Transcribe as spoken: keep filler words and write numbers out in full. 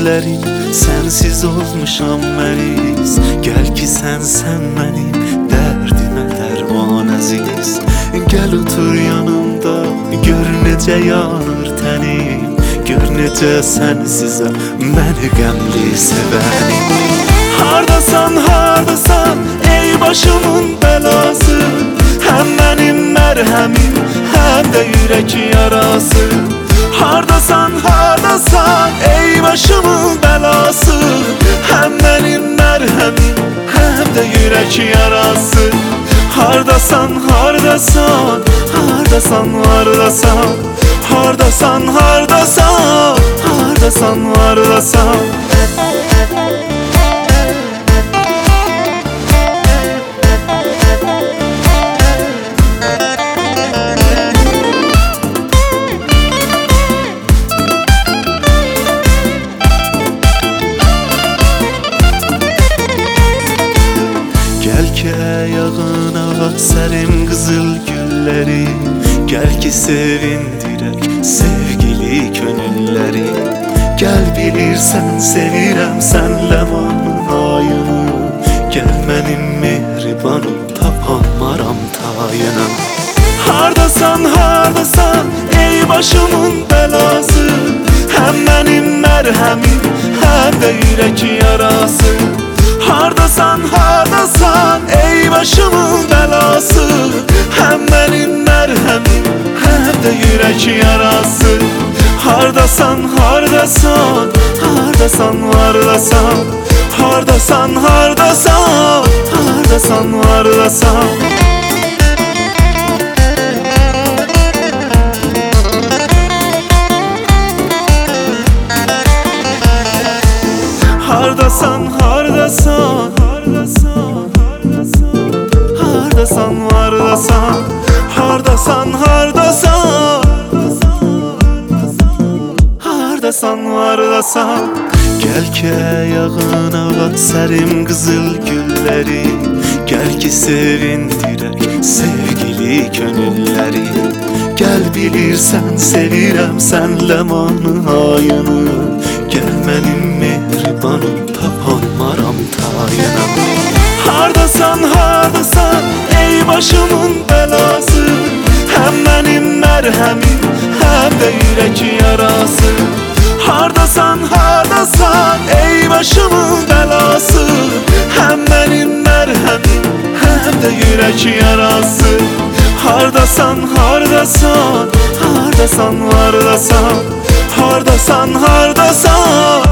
güllərim, sənsiz olmuşam məriz. Gəl ki sən, sən mənim dərdimə dərman əziz. Gəl otur yanımda, gör necə yanır tənim, gör necə sənsizə məni qəmli sevənim. Hardasan, hardasan ey başımın bəlası, həm mənim mərhəmim, həm də yürək yarası. Hardasan, hardasan ey başımın bəlası, həm mənim mərhəmim, həm də yürək yarası. Hardasan, hardasan, hardasan, hardasan, hardasan, hardasan, hardasan, hardasan. Gəl ki ayağına sərim qızıl gülləri, gəl ki sevindirək sevgili könülləri. Gəl bilirsən sevirəm sən ləmanın ayını, gəl mənim mehribanım tapanmaram tayına. Hardasan, hardasan ey başımın bəlası, həm mənim mərhəmim, həm də yürək yarası. Hardasan, hardasan ey başımın bəlası, həm mənim mərhəmim, həm də yürək yarası. Hardasan, hardasan, hardasan, hardasan, hardasan, hardasan, hardasan, hardasan. Hardasan, hardasan, hardasan, hardasan, hardasan, hardasan, hardasan, hardasan, hardasan. Gəl ki ayağına sərim qızıl gülləri, gəl ki sevindirək sevgili könülləri. Gəl bilirsən sevirəm sən ləmanın ayını, gəl mənim mehribanım tapanmaram tayına. Hardasan, hardasan ey başımın bəlası, həm mənim mərhəmim, həm də yürək yarası. Hardasan, hardasan ey başımın bəlası, həm mənim mərhəmim, həm də yürək yarası. Hardasan, hardasan, hardasan, hardasan, hardasan, hardasan,